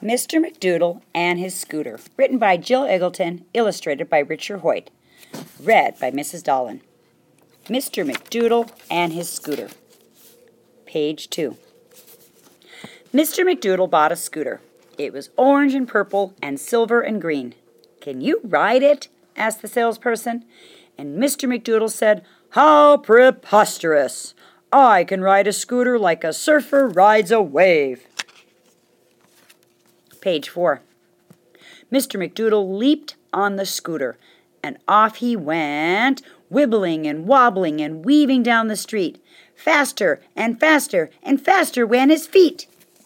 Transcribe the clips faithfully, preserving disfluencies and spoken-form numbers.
Mister McDoodle and His Scooter, written by Jill Eggleton, illustrated by Richard Hoyt, read by Missus Dolan. Mister McDoodle and His Scooter. Page two. Mister McDoodle bought a scooter. It was orange and purple and silver and green. "Can you ride it?" asked the salesperson. And Mister McDoodle said, "How preposterous! I can ride a scooter like a surfer rides a wave." Page four. Mister McDoodle leaped on the scooter, and off he went, wibbling and wobbling and weaving down the street. Faster and faster and faster went his feet.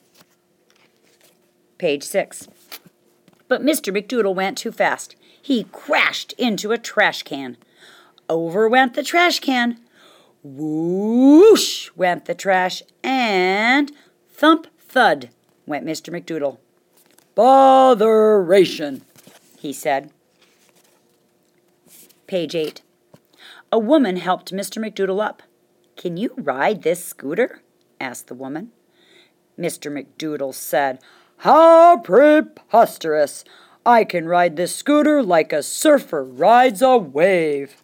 Page six. But Mister McDoodle went too fast. He crashed into a trash can. Over went the trash can. Whoosh went the trash, and thump thud went Mister McDoodle. "Botheration," he said. Page eight. A woman helped Mister McDoodle up. "Can you ride this scooter?" asked the woman. Mister McDoodle said, "How preposterous! I can ride this scooter like a surfer rides a wave."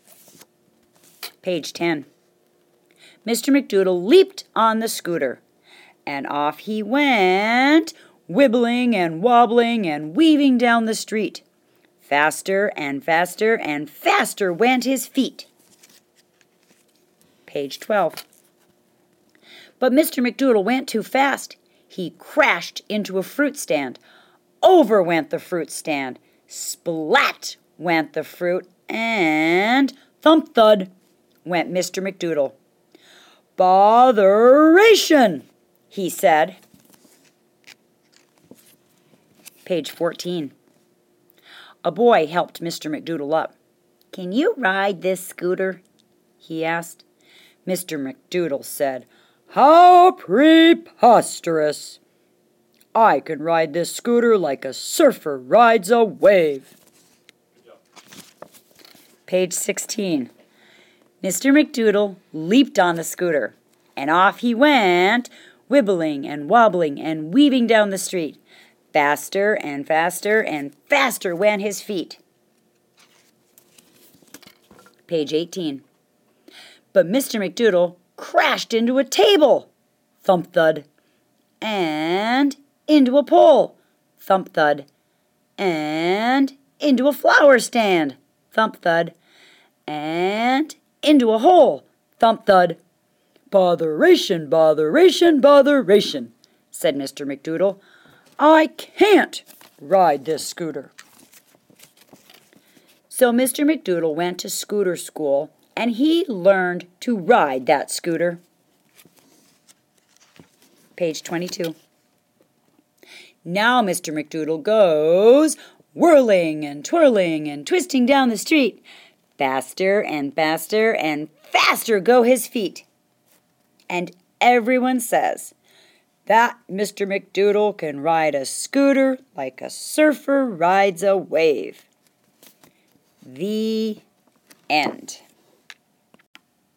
Page ten. Mister McDoodle leaped on the scooter, and off he went, wibbling and wobbling and weaving down the street. Faster and faster and faster went his feet. Page twelve. But Mister McDoodle went too fast. He crashed into a fruit stand. Over went the fruit stand. Splat went the fruit, and thump thud went Mister McDoodle. "Botheration," he said. Page fourteen. A boy helped Mister McDoodle up. "Can you ride this scooter?" he asked. Mister McDoodle said, "How preposterous! I can ride this scooter like a surfer rides a wave." Page sixteen. Mister McDoodle leaped on the scooter, and off he went, wibbling and wobbling and weaving down the street. Faster and faster and faster went his feet. Page eighteen. But Mister McDoodle crashed into a table. Thump thud. And into a pole. Thump thud. And into a flower stand. Thump thud. And into a hole. Thump thud. "Botheration, botheration, botheration," said Mister McDoodle. "I can't ride this scooter." So Mister McDoodle went to scooter school, and he learned to ride that scooter. Page twenty-two. Now Mister McDoodle goes whirling and twirling and twisting down the street. Faster and faster and faster go his feet. And everyone says, "That Mister McDoodle can ride a scooter like a surfer rides a wave." The end.